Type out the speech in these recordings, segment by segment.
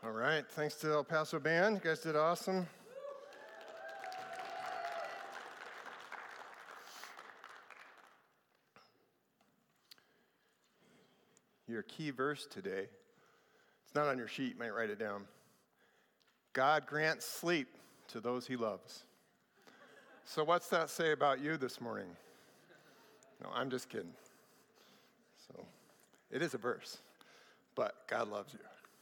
All right, thanks to El Paso Band. You guys did awesome. Your key verse today, it's not on your sheet, you might write it down. God grants sleep to those he loves. So what's that say about you this morning? No, I'm just kidding. So it is a verse, but God loves you.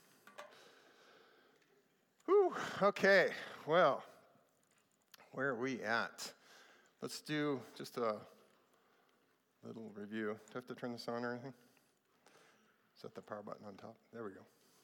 Whew, okay, well, where are we at? Let's do just a little review. Do I have to turn this on or anything? Is that the power button on top? There we go.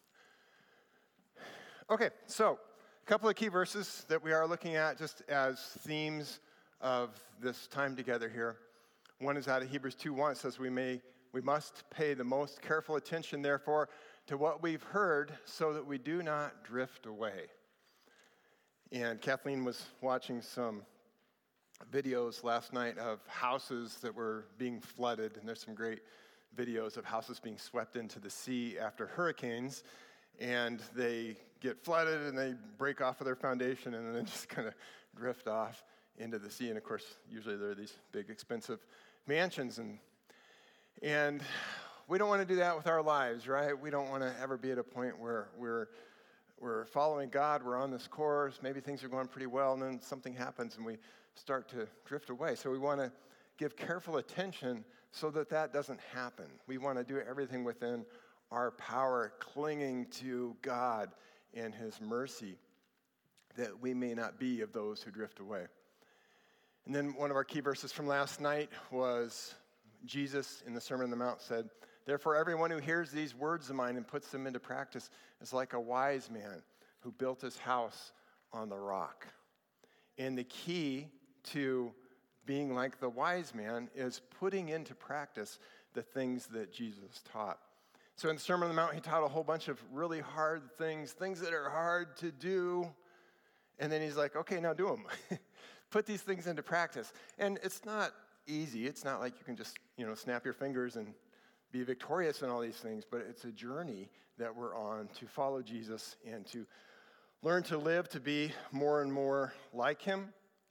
Okay, so a couple of key verses that we are looking at just as themes of this time together here. One is out of Hebrews 2:1. It says, we must pay the most careful attention, therefore, to what we've heard so that we do not drift away. And Kathleen was watching some videos last night of houses that were being flooded, and there's some great videos of houses being swept into the sea after hurricanes, and they get flooded and they break off of their foundation and then just kind of drift off into the sea. And of course, usually there are these big expensive mansions, and we don't want to do that with our lives, right? We don't want to ever be at a point where we're following God, we're on this course, maybe things are going pretty well, and then something happens and we start to drift away. So we want to give careful attention so that that doesn't happen. We want to do everything within our power, clinging to God and his mercy, that we may not be of those who drift away. And then one of our key verses from last night was Jesus in the Sermon on the Mount said, "Therefore everyone who hears these words of mine and puts them into practice is like a wise man who built his house on the rock." And the key to being like the wise man is putting into practice the things that Jesus taught. So in the Sermon on the Mount, he taught a whole bunch of really hard things that are hard to do. And then he's like, okay, now do them. Put these things into practice. And it's not easy. It's not like you can just, snap your fingers and be victorious in all these things. But it's a journey that we're on to follow Jesus and to learn to live, to be more and more like him.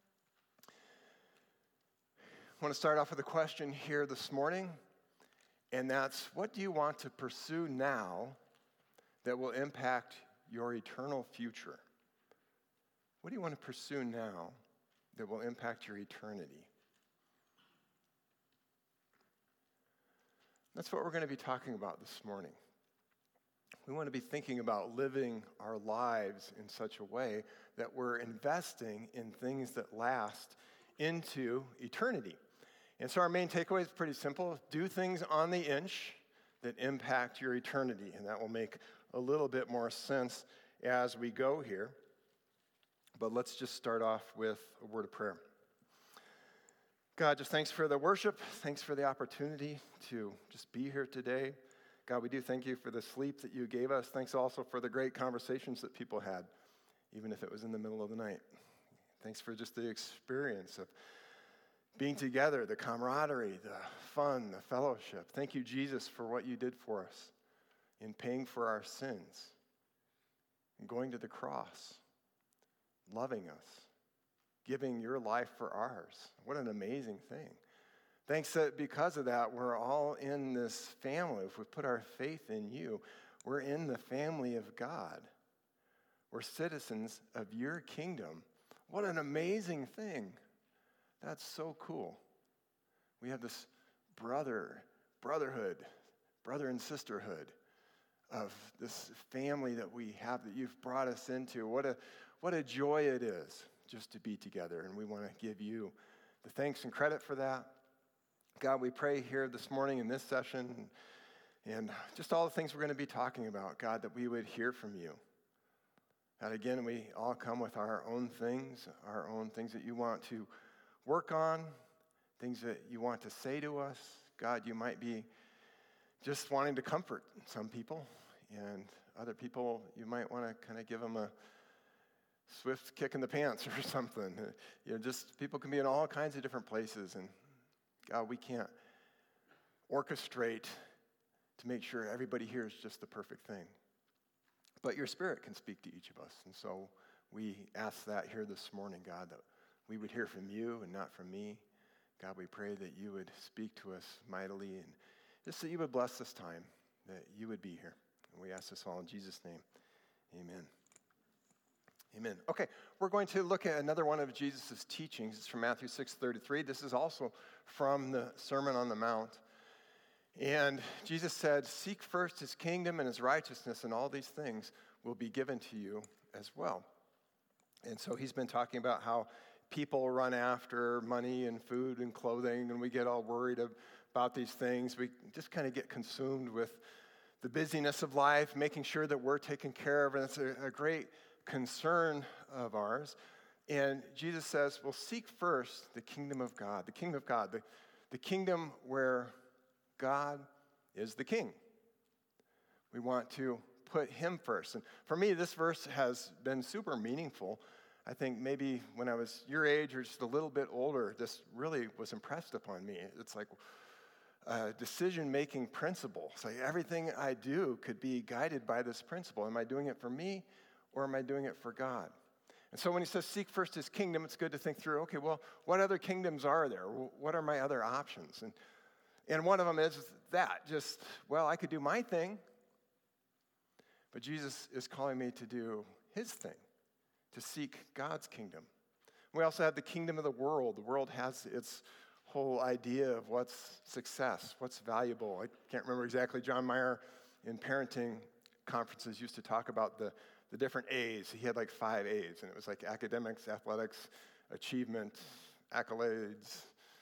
I want to start off with a question here this morning. And that's, what do you want to pursue now that will impact your eternal future? What do you want to pursue now that will impact your eternity? That's what we're going to be talking about this morning. We want to be thinking about living our lives in such a way that we're investing in things that last into eternity. And so our main takeaway is pretty simple. Do things on the inch that impact your eternity. And that will make a little bit more sense as we go here. But let's just start off with a word of prayer. God, just thanks for the worship. Thanks for the opportunity to just be here today. God, we do thank you for the sleep that you gave us. Thanks also for the great conversations that people had, even if it was in the middle of the night. Thanks for just the experience of being together, the camaraderie, the fun, the fellowship. Thank you, Jesus, for what you did for us in paying for our sins, and going to the cross, loving us, giving your life for ours. What an amazing thing. Thanks that because of that, we're all in this family. If we put our faith in you, we're in the family of God. We're citizens of your kingdom. What an amazing thing. That's so cool. We have this brotherhood, brother and sisterhood of this family that we have that you've brought us into. What a joy it is just to be together, and we want to give you the thanks and credit for that. God, we pray here this morning in this session and just all the things we're going to be talking about, God, that we would hear from you. God, again, we all come with our own things that you want to work on, things that you want to say to us. God, you might be just wanting to comfort some people, and other people, you might want to kind of give them a swift kick in the pants or something. Just people can be in all kinds of different places, and God, we can't orchestrate to make sure everybody hears just the perfect thing. But your Spirit can speak to each of us. And so we ask that here this morning, God, that we would hear from you and not from me. God, we pray that you would speak to us mightily and just that you would bless this time, that you would be here. And we ask this all in Jesus' name. Amen. Amen. Okay, we're going to look at another one of Jesus' teachings. It's from Matthew 6:33. This is also from the Sermon on the Mount. And Jesus said, "Seek first his kingdom and his righteousness, and all these things will be given to you as well." And so he's been talking about how people run after money and food and clothing, and we get all worried about these things. We just kind of get consumed with the busyness of life, making sure that we're taken care of, and it's a great concern of ours. And Jesus says, well, seek first the kingdom of God, the kingdom where God is the king. We want to put him first. And for me, this verse has been super meaningful. I think maybe when I was your age or just a little bit older, this really was impressed upon me. It's like a decision-making principle. It's like everything I do could be guided by this principle. Am I doing it for me or am I doing it for God? And so when he says seek first his kingdom, it's good to think through, okay, well, what other kingdoms are there? What are my other options? And one of them is that, just, well, I could do my thing, but Jesus is calling me to do his thing, to seek God's kingdom. We also have the kingdom of the world. The world has its whole idea of what's success, what's valuable. I can't remember exactly. John Mayer in parenting conferences used to talk about the different A's. He had like 5 A's, and it was like academics, athletics, achievement, accolades,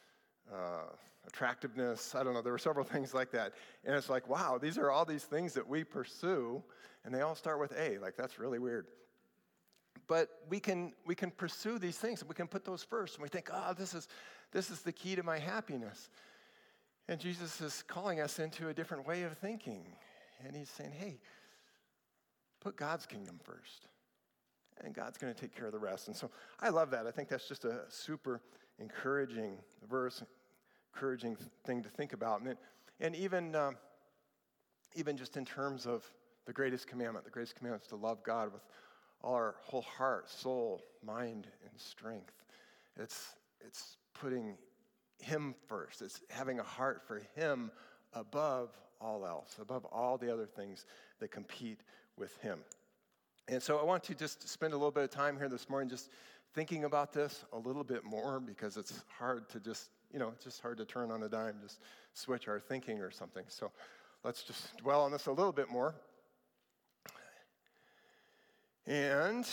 attractiveness. I don't know. There were several things like that. And it's like, wow, these are all these things that we pursue, and they all start with A. Like, that's really weird. But we can pursue these things. We can put those first, and we think, oh, this is the key to my happiness. And Jesus is calling us into a different way of thinking. And he's saying, hey, put God's kingdom first, and God's going to take care of the rest. And so I love that. I think that's just a super encouraging verse, encouraging thing to think about. And even just in terms of the greatest commandment is to love God with all our whole heart, soul, mind, and strength. It's putting him first. It's having a heart for him above all else, above all the other things that compete with him. And so I want to just spend a little bit of time here this morning just thinking about this a little bit more, because it's hard to just, it's just hard to turn on a dime, just switch our thinking or something. So let's just dwell on this a little bit more. And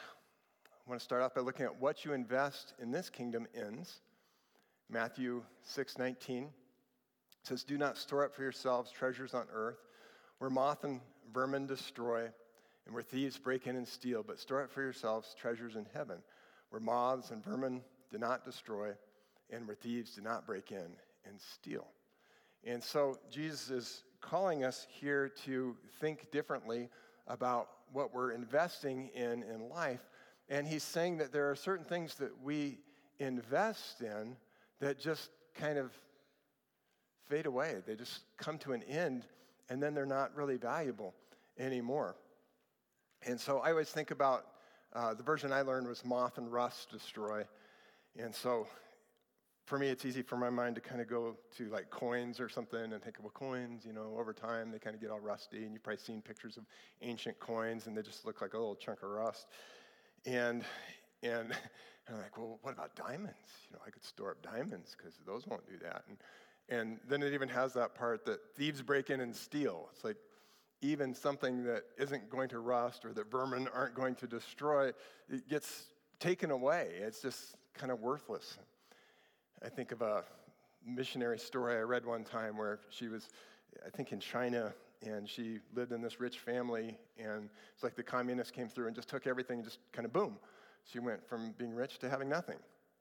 I want to start off by looking at what you invest in this kingdom ends. Matthew 6:19 says, "Do not store up for yourselves treasures on earth, where moth and vermin destroy, and where thieves break in and steal, but store up for yourselves treasures in heaven, where moths and vermin do not destroy, and where thieves do not break in and steal." And so Jesus is calling us here to think differently about what we're investing in life. And he's saying that there are certain things that we invest in that just kind of fade away. They just come to an end, and then they're not really valuable anymore. And so I always think about, the version I learned was moth and rust destroy. And so for me, it's easy for my mind to kind of go to like coins or something and think, well, coins, over time, they kind of get all rusty. And you've probably seen pictures of ancient coins, and they just look like a little chunk of rust. And I'm like, well, what about diamonds? I could store up diamonds because those won't do that. And then it even has that part that thieves break in and steal. It's like even something that isn't going to rust or that vermin aren't going to destroy, it gets taken away. It's just kind of worthless. I think of a missionary story I read one time where she was, I think, in China, and she lived in this rich family, and it's like the communists came through and just took everything and just kind of boom. She went from being rich to having nothing.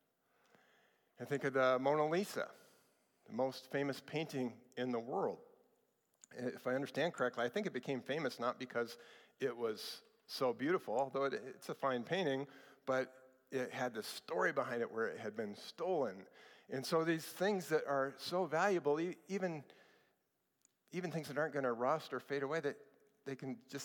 I think of the Mona Lisa, the most famous painting in the world. If I understand correctly, I think it became famous not because it was so beautiful, although it's a fine painting, but it had this story behind it where it had been stolen. And so these things that are so valuable, even things that aren't going to rust or fade away, that they can just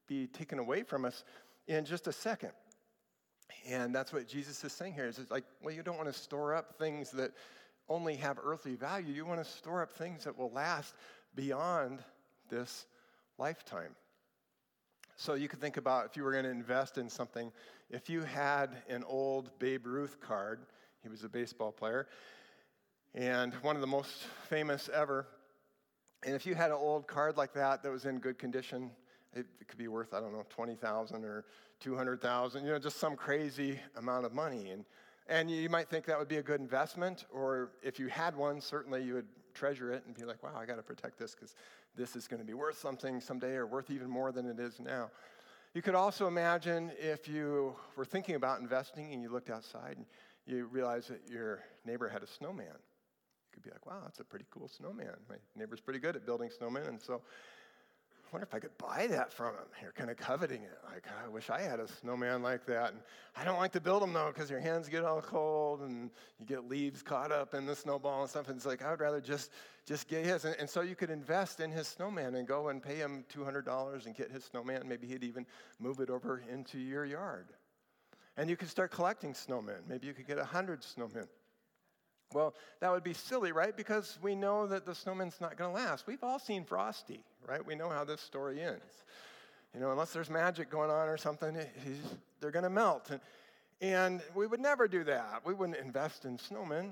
be taken away from us in just a second. And that's what Jesus is saying here. Is it's like, well, you don't want to store up things that only have earthly value. You want to store up things that will last beyond this lifetime. So you could think about if you were going to invest in something, if you had an old Babe Ruth card, he was a baseball player, and one of the most famous ever, and if you had an old card like that was in good condition, it could be worth, I don't know, $20,000 or $200,000, just some crazy amount of money. And you might think that would be a good investment, or if you had one, certainly you would treasure it and be like, wow, I got to protect this because this is going to be worth something someday or worth even more than it is now. You could also imagine if you were thinking about investing and you looked outside and you realized that your neighbor had a snowman. You could be like, wow, that's a pretty cool snowman. My neighbor's pretty good at building snowmen, and so I wonder if I could buy that from him. You're kind of coveting it. Like, I wish I had a snowman like that. And I don't like to build them, though, because your hands get all cold and you get leaves caught up in the snowball and stuff. And it's like, I would rather just get his. And so you could invest in his snowman and go and pay him $200 and get his snowman. Maybe he'd even move it over into your yard. And you could start collecting snowmen. Maybe you could get 100 snowmen. Well, that would be silly, right? Because we know that the snowman's not going to last. We've all seen Frosty, right? We know how this story ends. Unless there's magic going on or something, they're going to melt. And we would never do that. We wouldn't invest in snowmen.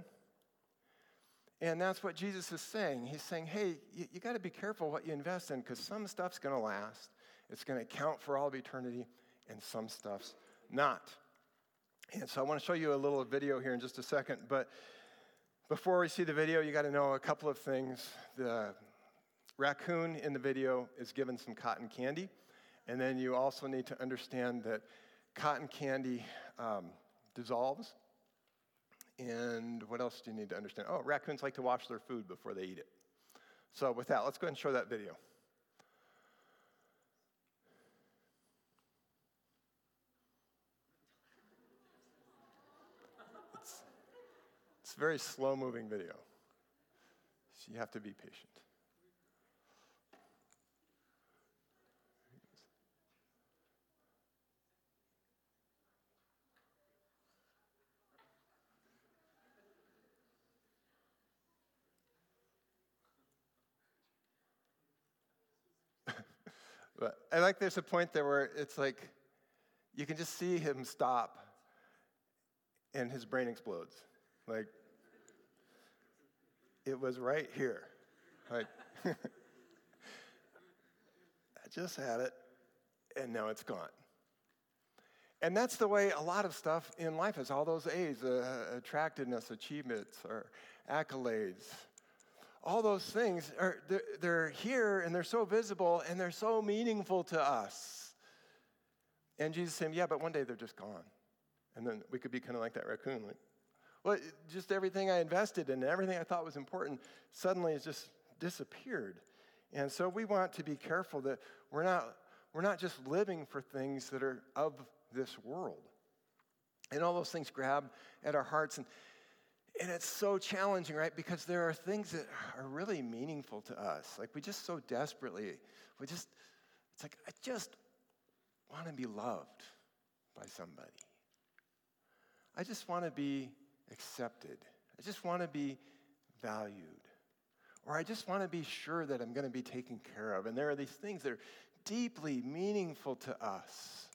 And that's what Jesus is saying. He's saying, hey, you got to be careful what you invest in because some stuff's going to last. It's going to count for all of eternity, and some stuff's not. And so I want to show you a little video here in just a second, but before we see the video, you got to know a couple of things. The raccoon in the video is given some cotton candy, and then you also need to understand that cotton candy dissolves. And what else do you need to understand? Oh, raccoons like to wash their food before they eat it. So with that, let's go ahead and show that video. It's a very slow-moving video, so you have to be patient. But I like there's a point there where it's like you can just see him stop and his brain explodes. Like, it was right here. Like, I just had it, and now it's gone. And that's the way a lot of stuff in life is. All those A's, attractiveness, achievements, or accolades, all those things, they're here, and they're so visible, and they're so meaningful to us. And Jesus is saying, yeah, but one day they're just gone. And then we could be kind of like that raccoon, like, well, just everything I invested in, everything I thought was important, suddenly has just disappeared. And so we want to be careful that we're not just living for things that are of this world. And all those things grab at our hearts. And it's so challenging, right? Because there are things that are really meaningful to us. Like we just so desperately, it's like, I just want to be loved by somebody. I just want to be accepted. I just want to be valued. Or I just want to be sure that I'm going to be taken care of. And there are these things that are deeply meaningful to us.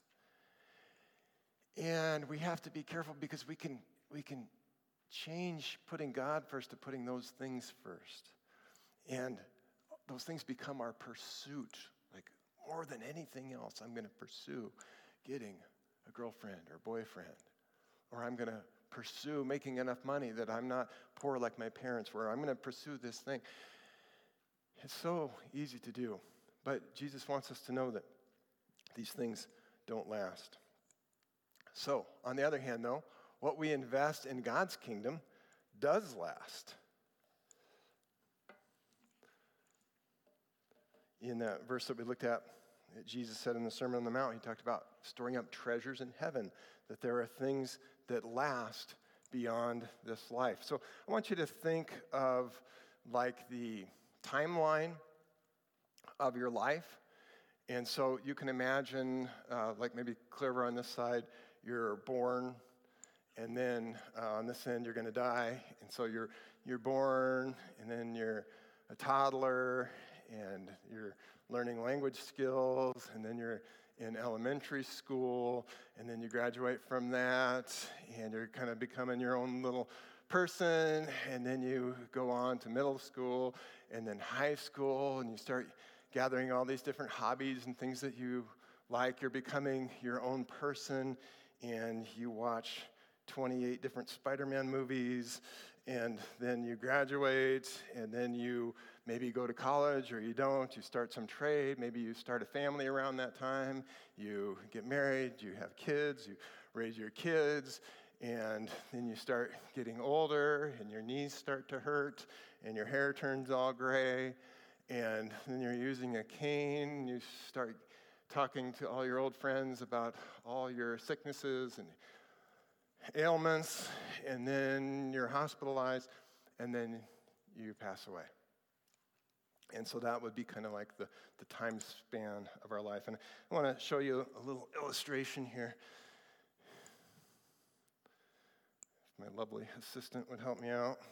And we have to be careful because we can change putting God first to putting those things first. And those things become our pursuit. Like more than anything else, I'm going to pursue getting a girlfriend or boyfriend. Or I'm going to pursue making enough money that I'm not poor like my parents were. I'm going to pursue this thing. It's so easy to do. But Jesus wants us to know that these things don't last. So, on the other hand, though, what we invest in God's kingdom does last. In that verse that we looked at, Jesus said in the Sermon on the Mount, he talked about storing up treasures in heaven, that there are things that last beyond this life. So I want you to think of like the timeline of your life, And so you can imagine, like maybe clearer on this side, you're born, and then on this end you're going to die. And so you're born, and then you're a toddler, and you're learning language skills, and then you're in elementary school, and then you graduate from that, and you're kind of becoming your own little person, and then you go on to middle school, and then high school, and you start gathering all these different hobbies and things that you like. You're becoming your own person, and you watch 28 different Spider-Man movies, and then you graduate, and then you maybe go to college, or you don't. You start some trade. Maybe you start a family around that time. You get married. You have kids. You raise your kids, and then you start getting older, and your knees start to hurt, and your hair turns all gray, and then you're using a cane. You start talking to all your old friends about all your sicknesses and ailments, and then you're hospitalized, and then you pass away. And so that would be kind of like the time span of our life. And I want to show you a little illustration here. If my lovely assistant would help me out.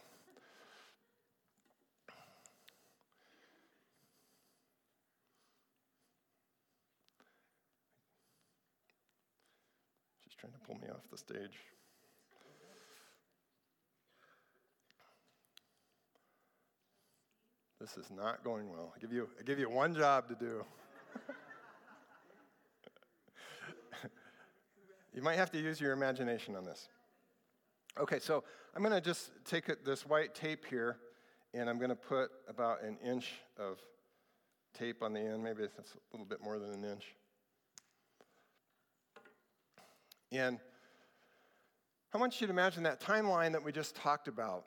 She's trying to pull me off the stage. This is not going well. I give you one job to do. You might have to use your imagination on this. Okay, so I'm going to just take this white tape here, and I'm going to put about an inch of tape on the end. Maybe that's a little bit more than an inch. And I want you to imagine that timeline that we just talked about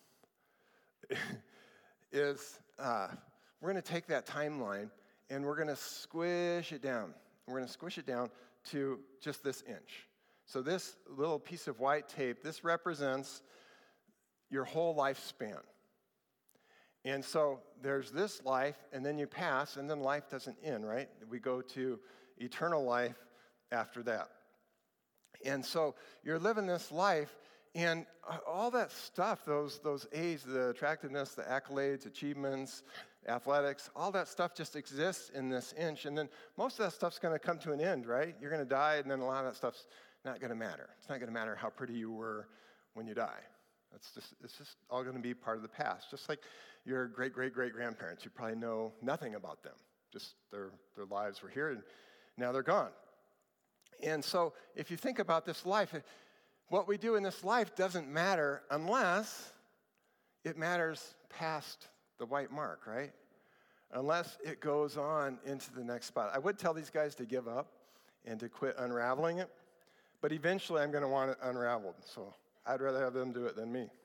is we're going to take that timeline and we're going to squish it down. We're going to squish it down to just this inch. So this little piece of white tape, this represents your whole lifespan. And so there's this life, and then you pass, and then life doesn't end, right? We go to eternal life after that. And so you're living this life, and all that stuff, those A's, the attractiveness, the accolades, achievements, athletics, all that stuff just exists in this inch. And then most of that stuff's going to come to an end, right? You're going to die, and then a lot of that stuff's not going to matter. It's not going to matter how pretty you were when you die. It's just all going to be part of the past. Just like your great-great-great-grandparents. You probably know nothing about them. Just their lives were here, and now they're gone. And so if you think about this life, what we do in this life doesn't matter unless it matters past the white mark, right? Unless it goes on into the next spot. I would tell these guys to give up and to quit unraveling it, but eventually I'm going to want it unraveled, so I'd rather have them do it than me.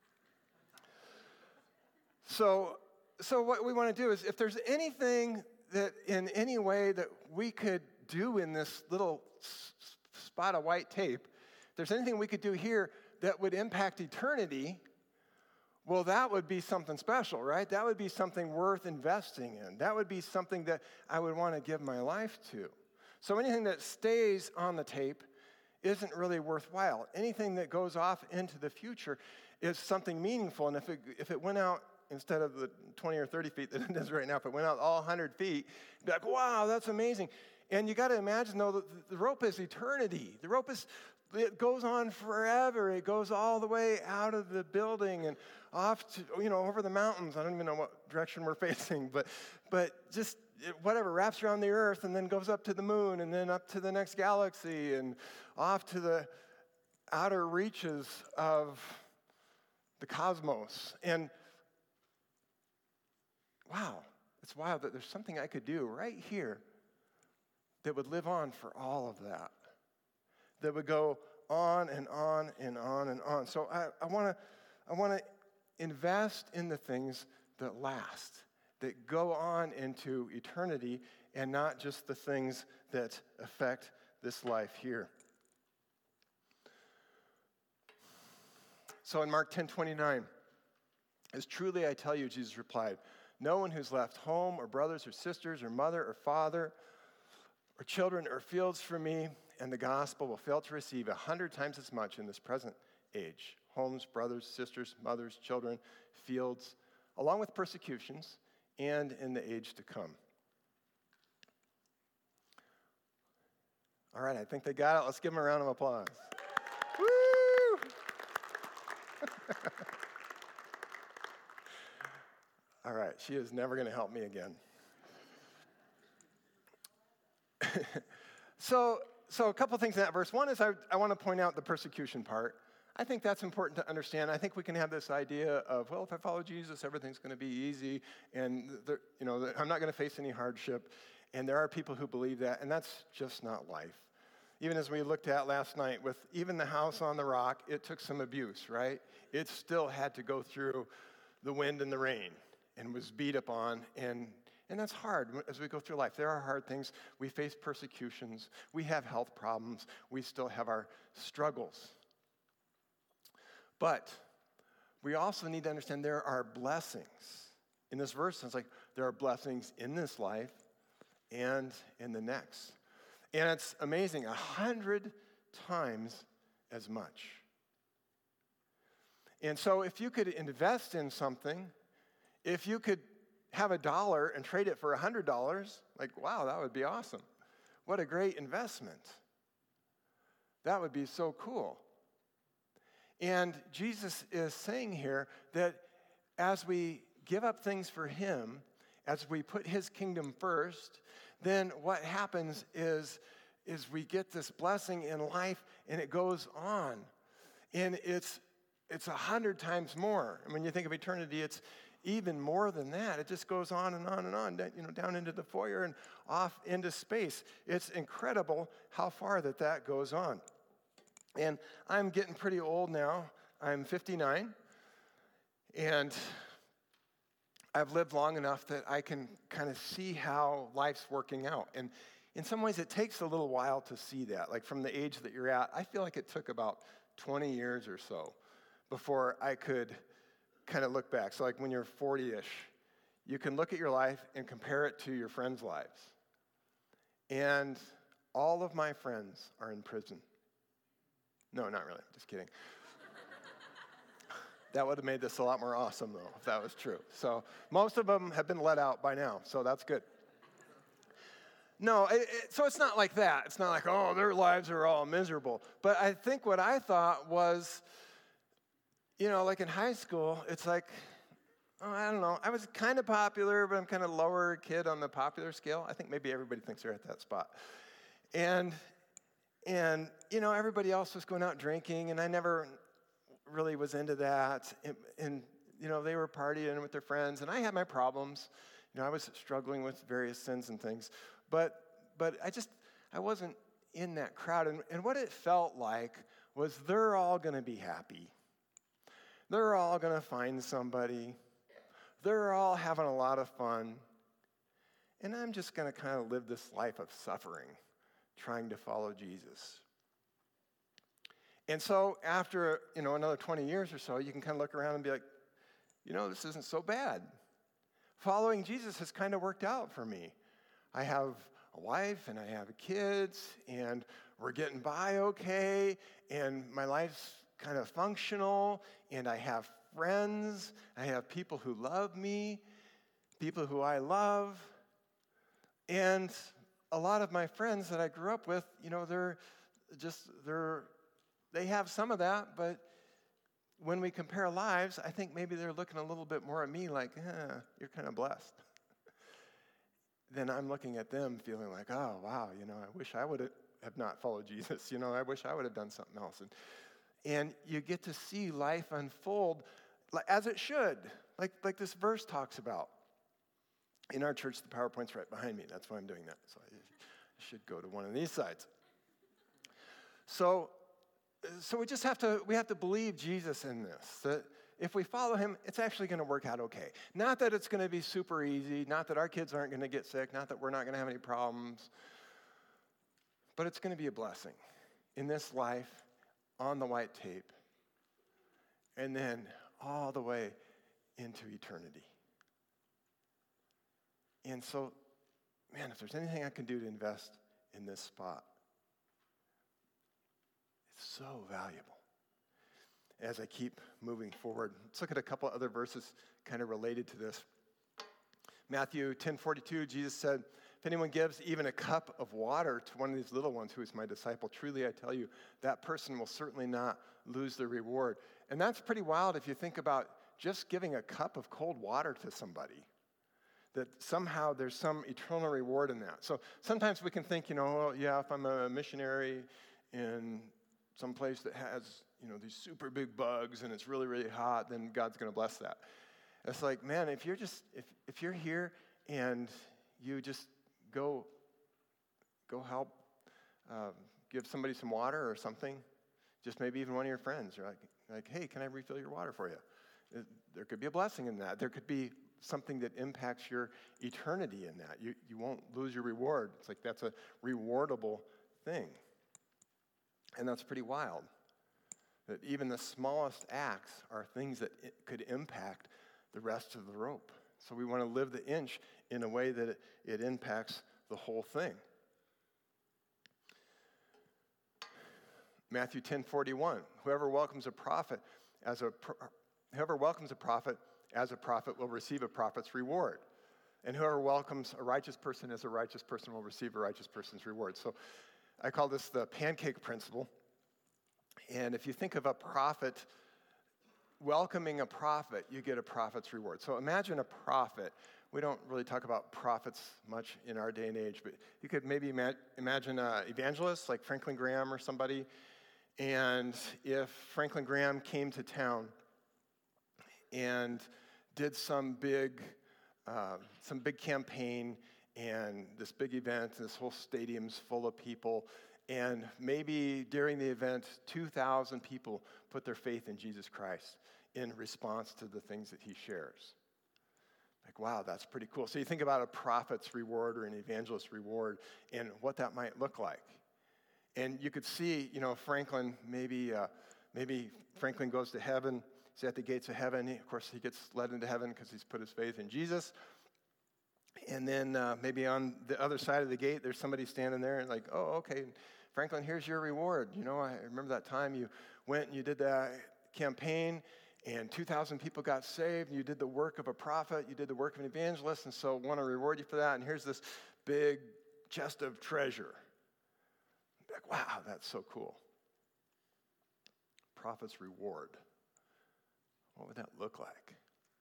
So what we want to do is, if there's anything that in any way that we could do in this little spot of white tape, if there's anything we could do here that would impact eternity, well, that would be something special, right? That would be something worth investing in. That would be something that I would want to give my life to. So anything that stays on the tape isn't really worthwhile. Anything that goes off into the future is something meaningful. And if it went out instead of the 20 or 30 feet that it is right now, if it went out all 100 feet, you'd be like, wow, that's amazing. And you got to imagine, though, the rope is eternity. The rope it goes on forever. It goes all the way out of the building and off to, over the mountains. I don't even know what direction we're facing, but just whatever, wraps around the earth and then goes up to the moon and then up to the next galaxy and off to the outer reaches of the cosmos. And wow, it's wild that there's something I could do right here that would live on for all of that would go on and on and on and on. So I want to invest in the things that last, that go on into eternity, and not just the things that affect this life here. So in Mark 10:29, as truly I tell you, Jesus replied, no one who's left home or brothers or sisters or mother or father or children or fields for me, and the gospel will fail to receive 100 times as much in this present age. Homes, brothers, sisters, mothers, children, fields, along with persecutions, and in the age to come. All right, I think they got it. Let's give them a round of applause. Woo! All right, she is never going to help me again. So a couple things in that verse. One is I want to point out the persecution part. I think that's important to understand. I think we can have this idea of, well, if I follow Jesus, everything's going to be easy, and I'm not going to face any hardship. And there are people who believe that, and that's just not life. Even as we looked at last night with even the house on the rock, it took some abuse, right? It still had to go through the wind and the rain and was beat upon, and that's hard as we go through life. There are hard things. We face persecutions. We have health problems. We still have our struggles. But we also need to understand there are blessings. In this verse, it's like there are blessings in this life and in the next. And it's amazing, 100 times as much. And so if you could invest in something, if you could have $1 and trade it for $100, like, wow, that would be awesome. What a great investment. That would be so cool. And Jesus is saying here that as we give up things for him, as we put his kingdom first, then what happens is we get this blessing in life, and it goes on. And it's 100 times more. And when you think of eternity, it's even more than that. It just goes on and on and on, down into the foyer and off into space. It's incredible how far that goes on. And I'm getting pretty old now. I'm 59. And I've lived long enough that I can kind of see how life's working out. And in some ways, it takes a little while to see that. Like from the age that you're at, I feel like it took about 20 years or so before I could kind of look back. So like when you're 40-ish, you can look at your life and compare it to your friends' lives. And all of my friends are in prison. No, not really. Just kidding. That would have made this a lot more awesome, though, if that was true. So most of them have been let out by now, so that's good. No, so it's not like that. It's not like, oh, their lives are all miserable. But I think what I thought was, like in high school, it's like, I don't know. I was kind of popular, but I'm kind of lower kid on the popular scale. I think maybe everybody thinks they're at that spot. And everybody else was going out drinking, and I never really was into that. And they were partying with their friends, and I had my problems. I was struggling with various sins and things. But I wasn't in that crowd. And what it felt like was they're all going to be happy. They're all going to find somebody. They're all having a lot of fun. And I'm just going to kind of live this life of suffering, trying to follow Jesus. And so after, another 20 years or so, you can kind of look around and be like, this isn't so bad. Following Jesus has kind of worked out for me. I have a wife and I have kids and we're getting by okay and my life's kind of functional and I have friends. I have people who love me, people who I love. And a lot of my friends that I grew up with, they have some of that, but when we compare lives, I think maybe they're looking a little bit more at me like, you're kind of blessed. Then I'm looking at them feeling like, oh, wow, I wish I would have not followed Jesus. I wish I would have done something else. And you get to see life unfold as it should, like this verse talks about. In our church, the PowerPoint's right behind me. That's why I'm doing that. So I should go to one of these sides. So we have to believe Jesus in this, that if we follow him, it's actually going to work out okay. Not that it's going to be super easy, not that our kids aren't going to get sick, not that we're not going to have any problems, but it's going to be a blessing in this life, on the white tape, and then all the way into eternity. And so, man, if there's anything I can do to invest in this spot. It's so valuable. As I keep moving forward, let's look at a couple other verses kind of related to this. Matthew 10:42, Jesus said, if anyone gives even a cup of water to one of these little ones who is my disciple, truly I tell you, that person will certainly not lose their reward. And that's pretty wild if you think about just giving a cup of cold water to somebody, that somehow there's some eternal reward in that. So sometimes we can think, well, yeah, if I'm a missionary in some place that has, these super big bugs and it's really, really hot, then God's going to bless that. It's like, man, if you're here and you just go help give somebody some water or something, just maybe even one of your friends, you're like, hey, can I refill your water for you? There could be a blessing in that. There could be something that impacts your eternity in that. You won't lose your reward. It's like that's a rewardable thing. And that's pretty wild. That even the smallest acts are things that could impact the rest of the rope. So we want to live the inch in a way that it impacts the whole thing. Matthew 10:41, whoever welcomes a prophet as a prophet will receive a prophet's reward. And whoever welcomes a righteous person as a righteous person will receive a righteous person's reward. So I call this the pancake principle. And if you think of a prophet, welcoming a prophet, you get a prophet's reward. So imagine a prophet. We don't really talk about prophets much in our day and age, but you could maybe imagine an evangelist like Franklin Graham or somebody. And if Franklin Graham came to town and did some big campaign and this big event, and this whole stadium's full of people, and maybe during the event, 2,000 people put their faith in Jesus Christ in response to the things that he shares. Like, wow, that's pretty cool. So you think about a prophet's reward or an evangelist's reward and what that might look like. And you could see, Franklin, maybe Franklin goes to heaven. He's at the gates of heaven. Of course, he gets led into heaven because he's put his faith in Jesus. And then maybe on the other side of the gate, there's somebody standing there and like, oh, okay, Franklin, here's your reward. I remember that time you went and you did that campaign and 2,000 people got saved. And you did the work of a prophet. You did the work of an evangelist. And so I want to reward you for that. And here's this big chest of treasure. Like, wow, that's so cool. Prophet's reward. What would that look like?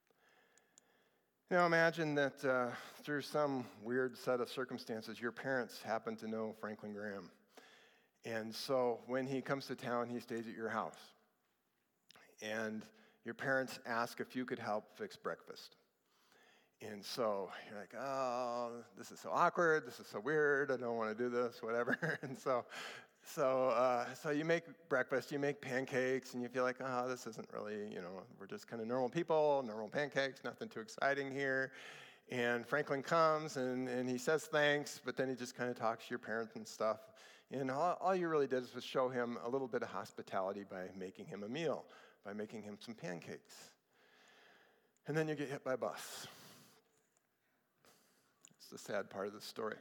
Imagine that through some weird set of circumstances, your parents happen to know Franklin Graham. And so when he comes to town, he stays at your house. And your parents ask if you could help fix breakfast. And so you're like, oh, this is so awkward. This is so weird. I don't want to do this, whatever. And so you make breakfast, you make pancakes, and you feel like, oh, this isn't really, we're just kind of normal people, normal pancakes, nothing too exciting here. And Franklin comes, and he says thanks, but then he just kind of talks to your parents and stuff. And all you really did was show him a little bit of hospitality by making him a meal, by making him some pancakes. And then you get hit by a bus. It's the sad part of the story.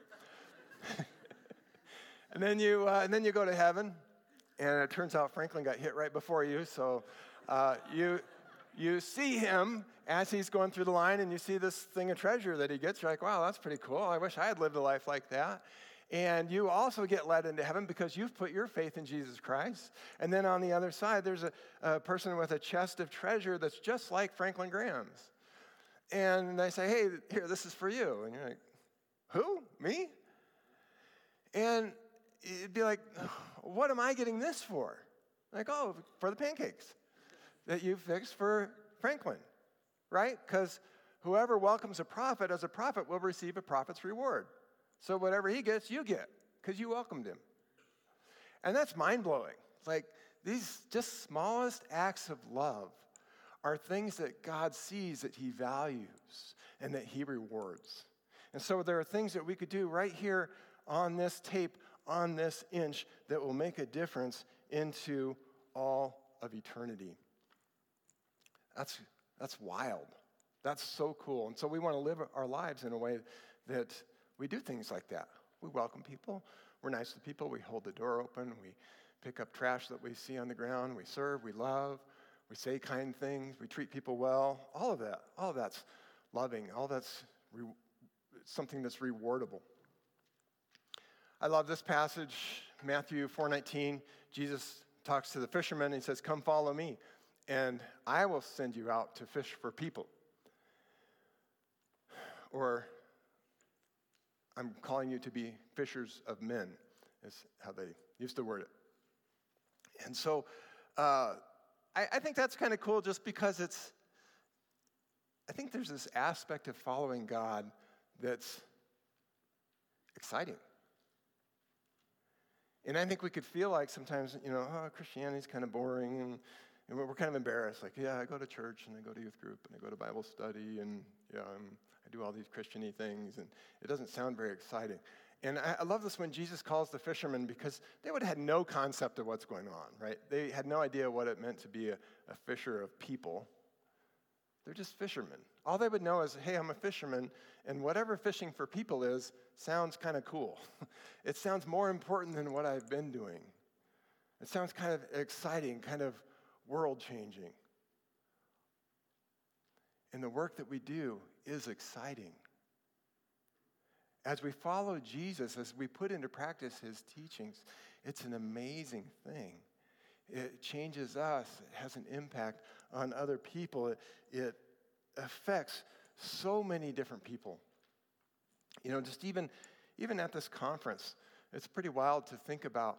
And then you go to heaven, and it turns out Franklin got hit right before you. So you see him as he's going through the line, and you see this thing of treasure that he gets. You're like, wow, that's pretty cool. I wish I had lived a life like that. And you also get led into heaven because you've put your faith in Jesus Christ. And then on the other side, there's a person with a chest of treasure that's just like Franklin Graham's. And they say, hey, here, this is for you. And you're like, who? Me? And it'd be like, what am I getting this for? Like, oh, for the pancakes that you fixed for Franklin, right? Because whoever welcomes a prophet as a prophet will receive a prophet's reward. So whatever he gets, you get, because you welcomed him. And that's mind-blowing. It's like these just smallest acts of love are things that God sees that he values and that he rewards. And so there are things that we could do right here on this tape, on this inch, that will make a difference into all of eternity. That's wild. That's so cool. And so we want to live our lives in a way that we do things like that. We welcome people. We're nice to people. We hold the door open. We pick up trash that we see on the ground. We serve. We love. We say kind things. We treat people well. All of that's loving. All that's something that's rewardable. I love this passage, Matthew 4:19. Jesus talks to the fishermen and he says, "Come follow me, and I will send you out to fish for people." Or, "I'm calling you to be fishers of men," is how they used to word it. And so I think that's kind of cool just because I think there's this aspect of following God that's exciting. And I think we could feel like sometimes, Christianity's kind of boring, and we're kind of embarrassed. Like, yeah, I go to church, and I go to youth group, and I go to Bible study, and I do all these Christian-y things, and it doesn't sound very exciting. And I love this when Jesus calls the fishermen, because they would have had no concept of what's going on, right? They had no idea what it meant to be a fisher of people. They're just fishermen. All they would know is, hey, I'm a fisherman, and whatever fishing for people is sounds kind of cool. It sounds more important than what I've been doing. It sounds kind of exciting, kind of world-changing. And the work that we do is exciting. As we follow Jesus, as we put into practice his teachings, it's an amazing thing. It changes us. It has an impact on other people. It affects so many different people. Just even at this conference, it's pretty wild to think about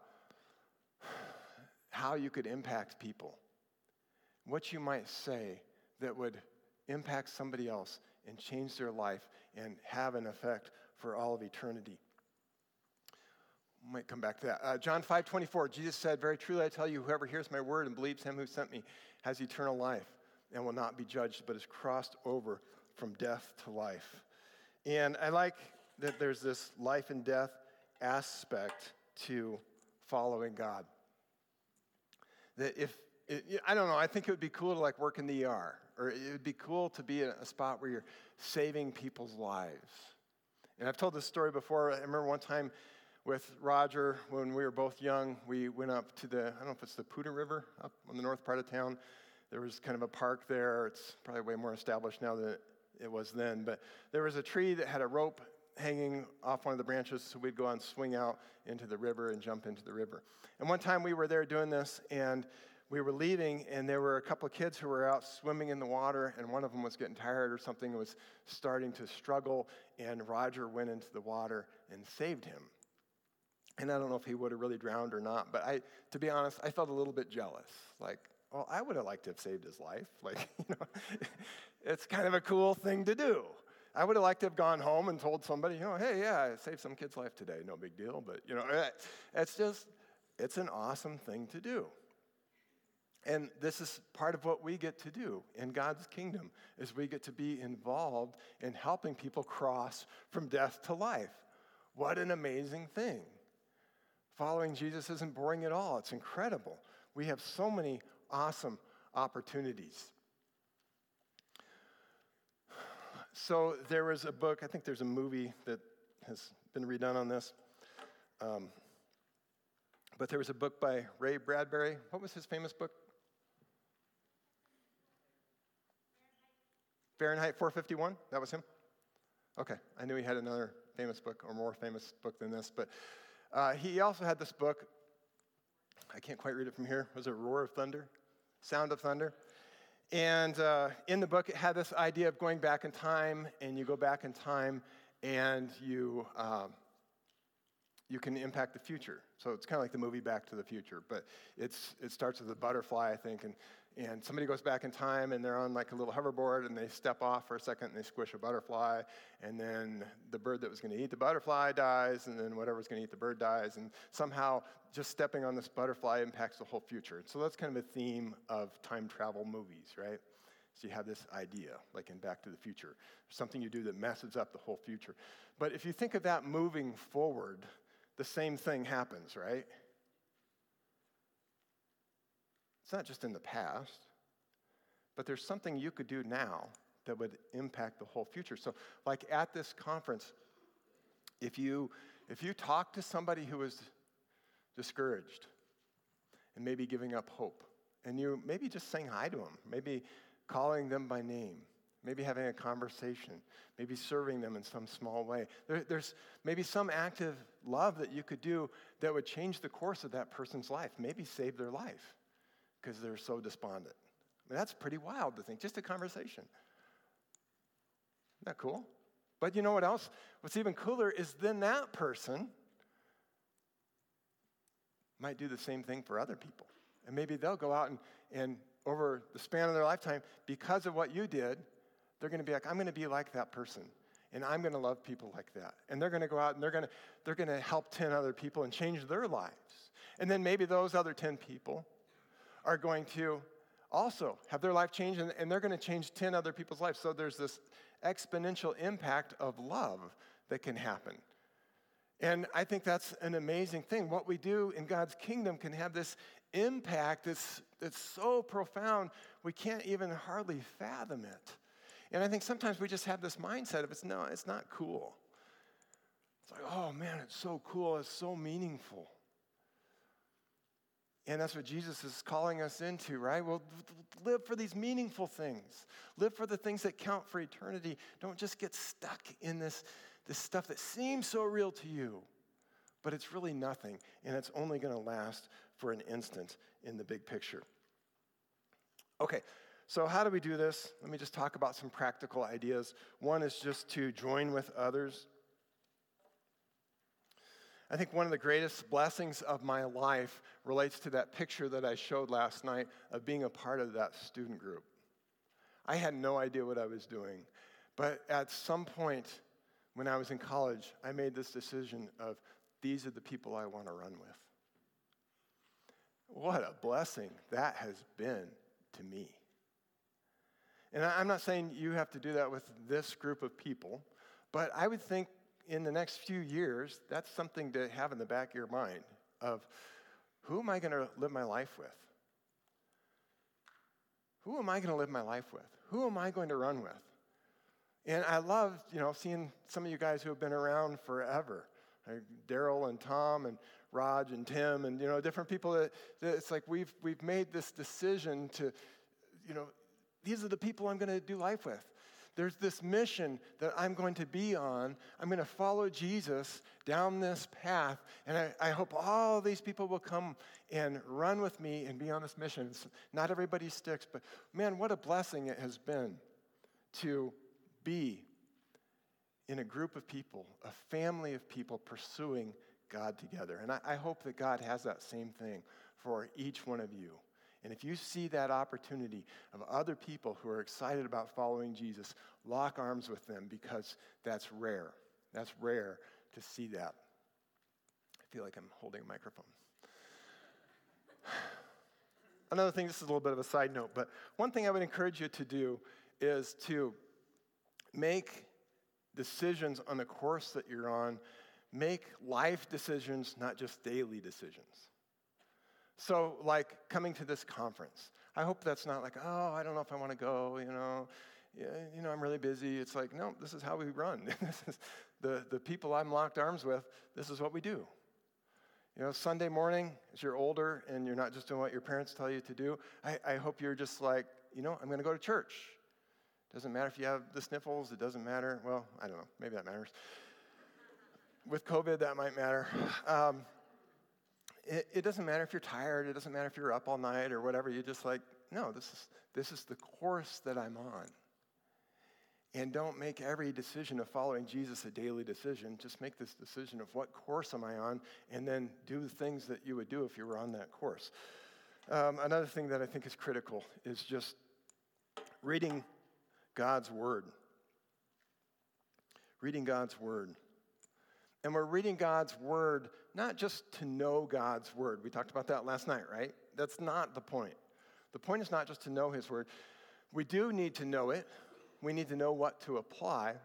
how you could impact people. What you might say that would impact somebody else and change their life and have an effect for all of eternity. We might come back to that. John 5:24, Jesus said, "Very truly I tell you, whoever hears my word and believes him who sent me has eternal life and will not be judged, but is crossed over from death to life." And I like that there's this life and death aspect to following God. That I don't know, I think it would be cool to work in the ER, or it would be cool to be in a spot where you're saving people's lives. And I've told this story before. I remember one time with Roger, when we were both young, we went up to I don't know if it's the Poudre River, up on the north part of town. There was kind of a park there. It's probably way more established now than it was then. But there was a tree that had a rope hanging off one of the branches, so we'd go out and swing out into the river and jump into the river. And one time we were there doing this, and we were leaving, and there were a couple of kids who were out swimming in the water, and one of them was getting tired or something and was starting to struggle, and Roger went into the water and saved him. And I don't know if he would have really drowned or not, but to be honest, I felt a little bit jealous. Well, I would have liked to have saved his life. It's kind of a cool thing to do. I would have liked to have gone home and told somebody, hey, yeah, I saved some kid's life today. No big deal, but, it's an awesome thing to do. And this is part of what we get to do in God's kingdom, is we get to be involved in helping people cross from death to life. What an amazing thing. Following Jesus isn't boring at all. It's incredible. We have so many awesome opportunities. So there was a book, I think there's a movie that has been redone on this. But there was a book by Ray Bradbury. What was his famous book? Fahrenheit 451? That was him? Okay, I knew he had another famous book, or more famous book than this, but he also had this book. I can't quite read it from here. Was it Roar of Thunder? Sound of Thunder? And in the book, it had this idea of going back in time, and you go back in time, and you can impact the future. So it's kind of like the movie Back to the Future, but it starts with a butterfly, I think, and somebody goes back in time, and they're on a little hoverboard, and they step off for a second, and they squish a butterfly, and then the bird that was going to eat the butterfly dies, and then whatever's going to eat the bird dies, and somehow just stepping on this butterfly impacts the whole future. So that's kind of a theme of time travel movies, right? So you have this idea, like in Back to the Future, something you do that messes up the whole future. But if you think of that moving forward, the same thing happens, right? It's not just in the past, but there's something you could do now that would impact the whole future. So at this conference, if you If you talk to somebody who is discouraged and maybe giving up hope, and you maybe just saying hi to them, maybe calling them by name, maybe having a conversation, maybe serving them in some small way. There's maybe some active love that you could do that would change the course of that person's life, maybe save their life because they're so despondent. I mean, that's pretty wild to think, just a conversation. Isn't that cool? But you know what else? What's even cooler is then that person might do the same thing for other people. And maybe they'll go out and over the span of their lifetime, because of what you did, they're going to be like, I'm going to be like that person. And I'm going to love people like that. And they're going to go out and they're going to help 10 other people and change their lives. And then maybe those other 10 people are going to also have their life change, and they're going to change 10 other people's lives. So there's this exponential impact of love that can happen. And I think that's an amazing thing. What we do in God's kingdom can have this impact that's so profound, we can't even hardly fathom it. And I think sometimes we just have this mindset of it's not cool. It's like, oh man, it's so cool, it's so meaningful. And that's what Jesus is calling us into, right? Well, live for these meaningful things. Live for the things that count for eternity. Don't just get stuck in this stuff that seems so real to you, but it's really nothing, and it's only going to last for an instant in the big picture. Okay, so how do we do this? Let me just talk about some practical ideas. One is just to join with others. I think one of the greatest blessings of my life relates to that picture that I showed last night of being a part of that student group. I had no idea what I was doing, but at some point when I was in college, I made this decision of these are the people I want to run with. What a blessing that has been to me. And I'm not saying you have to do that with this group of people, but I would think in the next few years, that's something to have in the back of your mind of who am I going to live my life with? Who am I going to live my life with? Who am I going to run with? And I love, seeing some of you guys who have been around forever, like Daryl and Tom and Raj and Tim and, different people that it's like we've made this decision to, these are the people I'm going to do life with. There's this mission that I'm going to be on. I'm going to follow Jesus down this path, and I hope all these people will come and run with me and be on this mission. Not everybody sticks, but man, what a blessing it has been to be in a group of people, a family of people pursuing God together. And I hope that God has that same thing for each one of you. And if you see that opportunity of other people who are excited about following Jesus, lock arms with them because that's rare. That's rare to see that. I feel like I'm holding a microphone. Another thing, this is a little bit of a side note, but one thing I would encourage you to do is to make decisions on the course that you're on. Make life decisions, not just daily decisions. So, like coming to this conference, I hope that's not like, oh, I don't know if I want to go, I'm really busy. It's like, no, this is how we run. This is the people I'm locked arms with, this is what we do. Sunday morning, as you're older and you're not just doing what your parents tell you to do, I hope you're just like, I'm going to go to church. Doesn't matter if you have the sniffles. It doesn't matter. Well, I don't know. Maybe that matters. With COVID, that might matter. It doesn't matter if you're tired. It doesn't matter if you're up all night or whatever. You're just like, no, this is the course that I'm on. And don't make every decision of following Jesus a daily decision. Just make this decision of what course am I on, and then do the things that you would do if you were on that course. Another thing that I think is critical is just reading God's Word. Reading God's Word. And we're reading God's Word not just to know God's Word. We talked about that last night, right? That's not the point. The point is not just to know His Word. We do need to know it. We need to know what to apply.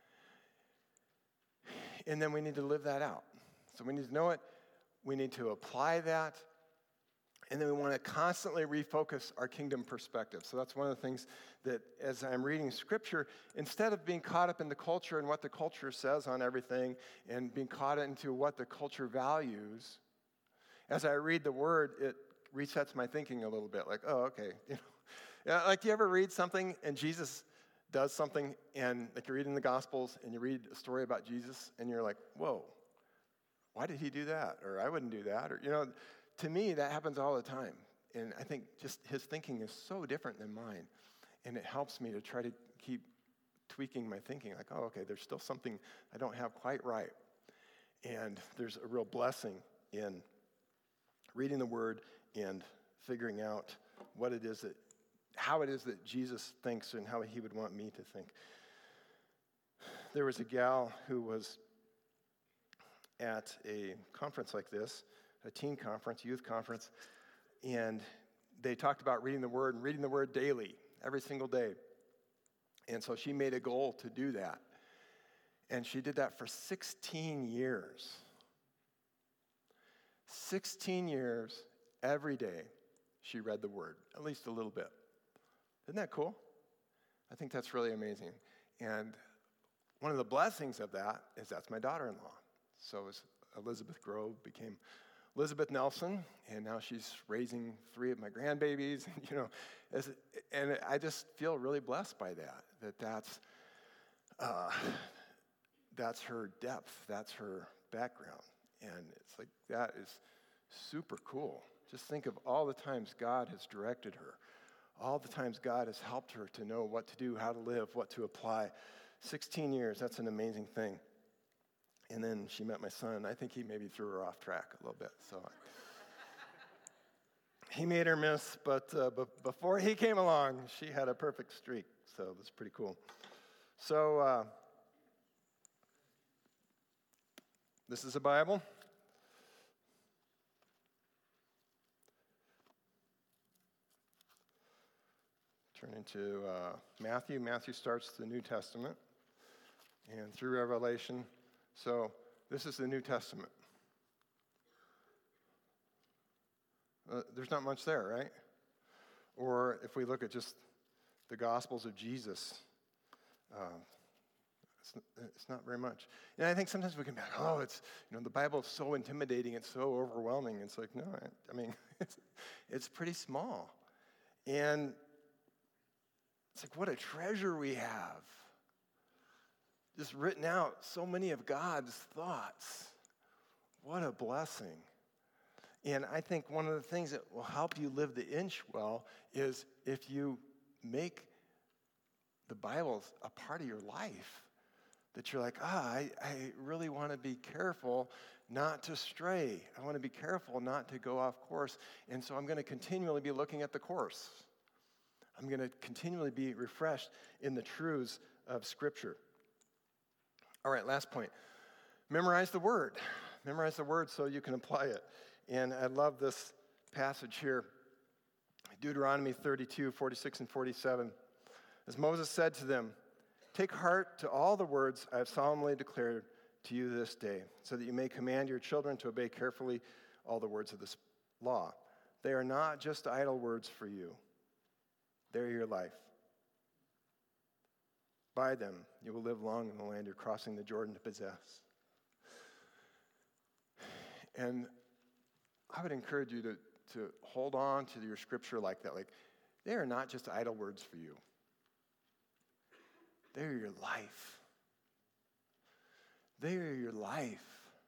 And then we need to live that out. So we need to know it. We need to apply that. And then we want to constantly refocus our kingdom perspective. So that's one of the things that as I'm reading Scripture, instead of being caught up in the culture and what the culture says on everything and being caught into what the culture values, as I read the Word, it resets my thinking a little bit. Like, oh, okay. Like, do you ever read something and Jesus does something, and like you're reading the Gospels and you read a story about Jesus and you're like, whoa, why did he do that? Or I wouldn't do that. Or, to me, that happens all the time. And I think just his thinking is so different than mine. And it helps me to try to keep tweaking my thinking. Like, oh, okay, there's still something I don't have quite right. And there's a real blessing in reading the Word and figuring out how it is that Jesus thinks and how he would want me to think. There was a gal who was at a conference like this, a teen conference, youth conference, and they talked about reading the Word and reading the Word daily, every single day. And so she made a goal to do that. And she did that for 16 years. 16 years, every day, she read the Word, at least a little bit. Isn't that cool? I think that's really amazing. And one of the blessings of that is that's my daughter-in-law. So as Elizabeth Grove became Elizabeth Nelson, and now she's raising 3 of my grandbabies, and I just feel really blessed by that's her depth, that's her background, and it's like, that is super cool. Just think of all the times God has directed her, all the times God has helped her to know what to do, how to live, what to apply. 16 years, that's an amazing thing. And then she met my son. I think he maybe threw her off track a little bit. So he made her miss, but before he came along, she had a perfect streak. So that's pretty cool. So this is a Bible. Turn into Matthew. Matthew starts the New Testament and through Revelation. So this is the New Testament. There's not much there, right? Or if we look at just the Gospels of Jesus, it's not very much. And I think sometimes we can be like, the Bible is so intimidating, it's so overwhelming. It's like, no, I mean, it's pretty small. And it's like, what a treasure we have. Just written out so many of God's thoughts. What a blessing. And I think one of the things that will help you live the inch well is if you make the Bible a part of your life. That you're like, I really want to be careful not to stray. I want to be careful not to go off course. And so I'm going to continually be looking at the course. I'm going to continually be refreshed in the truths of Scripture. All right, last point. Memorize the Word. Memorize the Word so you can apply it. And I love this passage here, Deuteronomy 32, 46 and 47. As Moses said to them, "Take heart to all the words I have solemnly declared to you this day, so that you may command your children to obey carefully all the words of this law. They are not just idle words for you. They're your life. By them, you will live long in the land you're crossing the Jordan to possess." And I would encourage you to hold on to your Scripture like that. Like, they are not just idle words for you. They're your life. They are your life.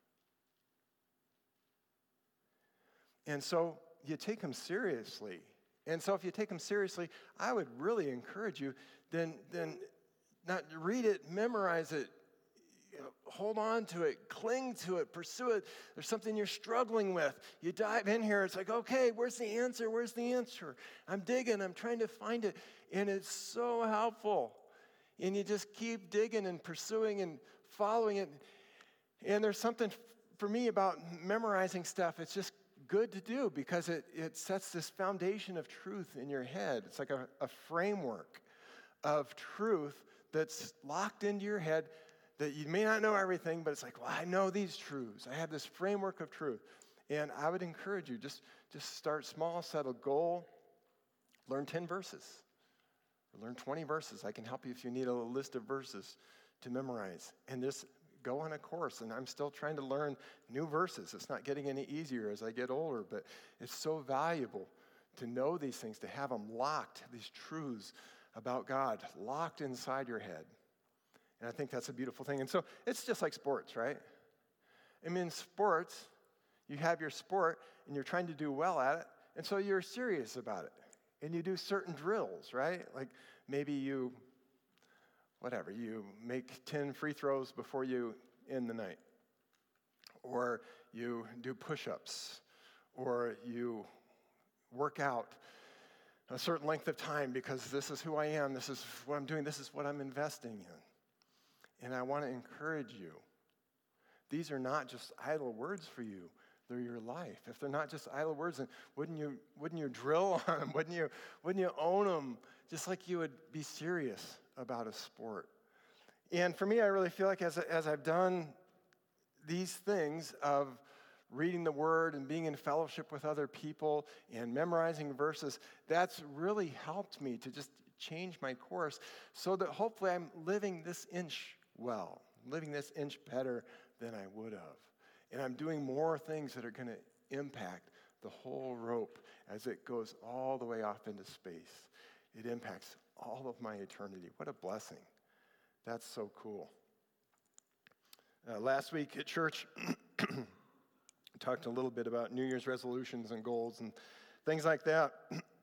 And so you take them seriously. And so if you take them seriously, I would really encourage you, then not read it, memorize it, hold on to it, cling to it, pursue it. There's something you're struggling with. You dive in here, it's like, okay, where's the answer? Where's the answer? I'm digging, I'm trying to find it. And it's so helpful. And you just keep digging and pursuing and following it. And there's something for me about memorizing stuff. It's just good to do because it sets this foundation of truth in your head. It's like a framework of truth that's locked into your head that you may not know everything, but it's like, well, I know these truths. I have this framework of truth. And I would encourage you, just start small, set a goal, learn 10 verses, or learn 20 verses. I can help you if you need a list of verses to memorize. And just go on a course. And I'm still trying to learn new verses. It's not getting any easier as I get older, but it's so valuable to know these things, to have them locked, these truths about God, locked inside your head. And I think that's a beautiful thing. And so it's just like sports, right? I mean, sports, you have your sport, and you're trying to do well at it, and so you're serious about it. And you do certain drills, right? Like maybe you make 10 free throws before you end the night. Or you do push-ups. Or you work out a certain length of time because this is who I am, this is what I'm doing, this is what I'm investing in. And I want to encourage you. These are not just idle words for you. They're your life. If they're not just idle words, then wouldn't you drill on them? Wouldn't you own them? Just like you would be serious about a sport. And for me, I really feel like as I've done these things of reading the Word and being in fellowship with other people and memorizing verses, that's really helped me to just change my course so that hopefully I'm living this inch well, living this inch better than I would have. And I'm doing more things that are going to impact the whole rope as it goes all the way off into space. It impacts all of my eternity. What a blessing. That's so cool. Last week at church, talked a little bit about New Year's resolutions and goals and things like that.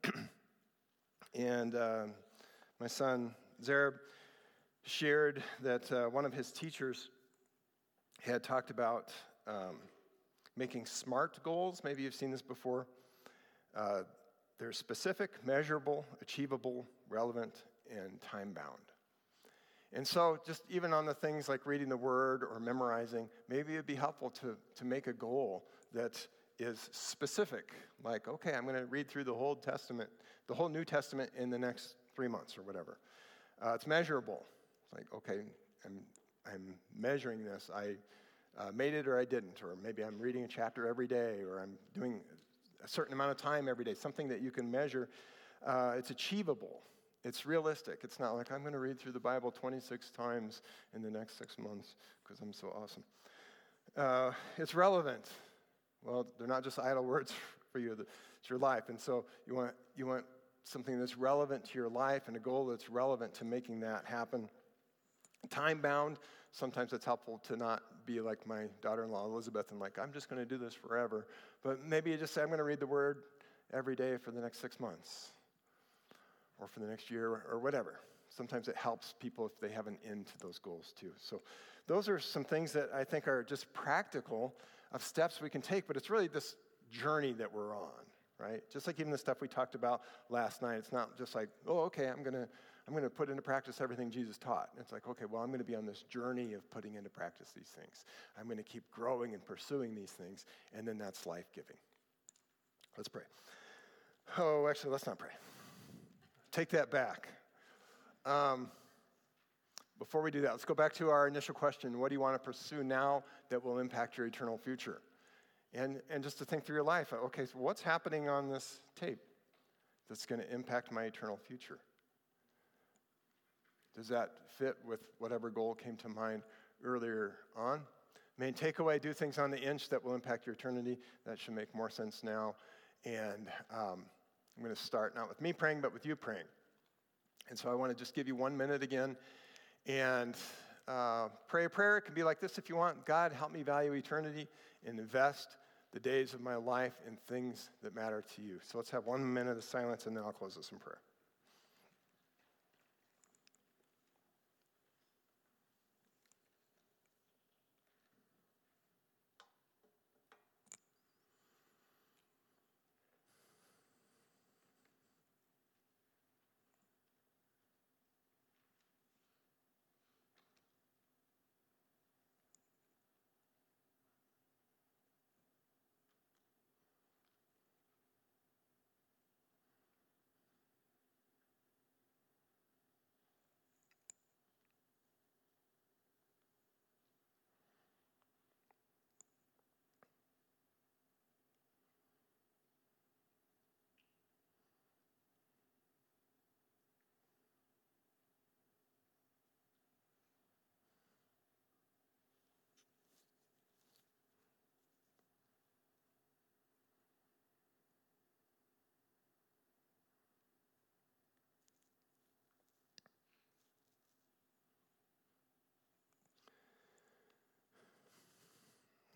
And my son, Zareb, shared that one of his teachers had talked about making SMART goals. Maybe you've seen this before. They're specific, measurable, achievable, relevant, and time-bound. And so just even on the things like reading the Word or memorizing, maybe it'd be helpful to make a goal that is specific. Like, okay, I'm going to read through the whole Testament, the whole New Testament in the next 3 months or whatever. It's measurable. It's like, okay, I'm measuring this. I made it or I didn't, or maybe I'm reading a chapter every day, or I'm doing a certain amount of time every day, something that you can measure. It's achievable. It's realistic. It's not like I'm going to read through the Bible 26 times in the next 6 months because I'm so awesome. It's relevant. Well, they're not just idle words for you. It's your life. And so you want something that's relevant to your life and a goal that's relevant to making that happen. Time-bound, sometimes it's helpful to not be like my daughter-in-law, Elizabeth, and like, I'm just going to do this forever. But maybe you just say, I'm going to read the Word every day for the next 6 months or for the next year or whatever. Sometimes it helps people if they have an end to those goals too. So those are some things that I think are just practical of steps we can take, but it's really this journey that we're on, right? Just like even the stuff we talked about last night, it's not just like, oh, okay, I'm going to put into practice everything Jesus taught. It's like, okay, well, I'm going to be on this journey of putting into practice these things. I'm going to keep growing and pursuing these things, and then that's life-giving. Let's pray. Oh, actually, let's not pray. Take that back. Before we do that, let's go back to our initial question. What do you want to pursue now that will impact your eternal future? And just to think through your life. Okay, so what's happening on this tape that's going to impact my eternal future? Does that fit with whatever goal came to mind earlier on? Main takeaway, do things on the inch that will impact your eternity. That should make more sense now. And I'm going to start not with me praying, but with you praying. And so I want to just give you 1 minute again and pray a prayer. It can be like this if you want. God, help me value eternity and invest the days of my life in things that matter to you. So let's have 1 minute of silence, and then I'll close this in prayer.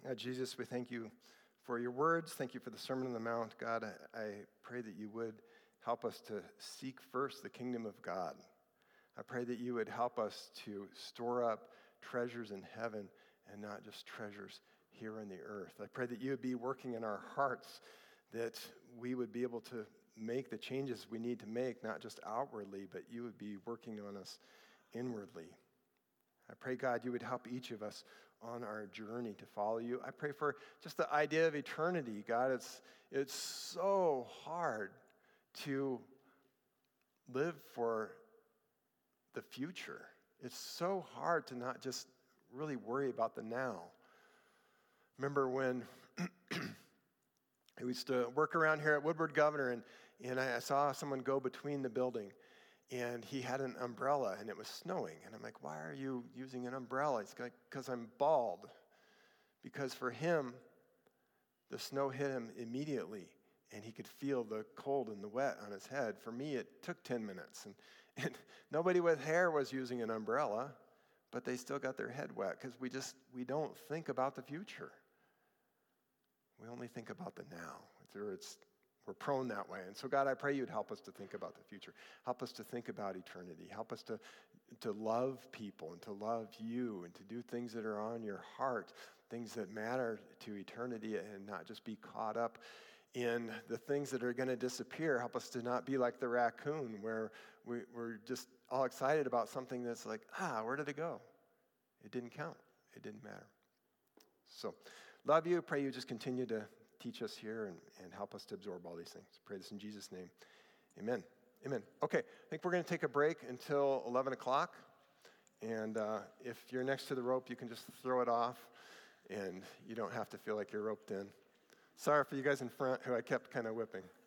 Jesus, we thank you for your words. Thank you for the Sermon on the Mount. God, I pray that you would help us to seek first the kingdom of God. I pray that you would help us to store up treasures in heaven and not just treasures here on the earth. I pray that you would be working in our hearts, that we would be able to make the changes we need to make, not just outwardly, but you would be working on us inwardly. I pray, God, you would help each of us on our journey to follow you. I pray for just the idea of eternity. God, it's so hard to live for the future. It's so hard to not just really worry about the now. Remember when I used to work around here at Woodward Governor, and I saw someone go between the building, and he had an umbrella, and it was snowing. And I'm like, why are you using an umbrella? He's like, because I'm bald. Because for him, the snow hit him immediately, and he could feel the cold and the wet on his head. For me, it took 10 minutes. And nobody with hair was using an umbrella, but they still got their head wet because we don't think about the future. We only think about the now. We're prone that way. And so, God, I pray you'd help us to think about the future. Help us to think about eternity. Help us to love people and to love you and to do things that are on your heart, things that matter to eternity, and not just be caught up in the things that are going to disappear. Help us to not be like the raccoon where we're just all excited about something that's like, where did it go? It didn't count. It didn't matter. So, love you. Pray you just continue to teach us here and help us to absorb all these things. Pray this in Jesus' name. Amen. Amen. Okay, I think we're going to take a break until 11 o'clock. And if you're next to the rope, you can just throw it off, and you don't have to feel like you're roped in. Sorry for you guys in front who I kept kind of whipping.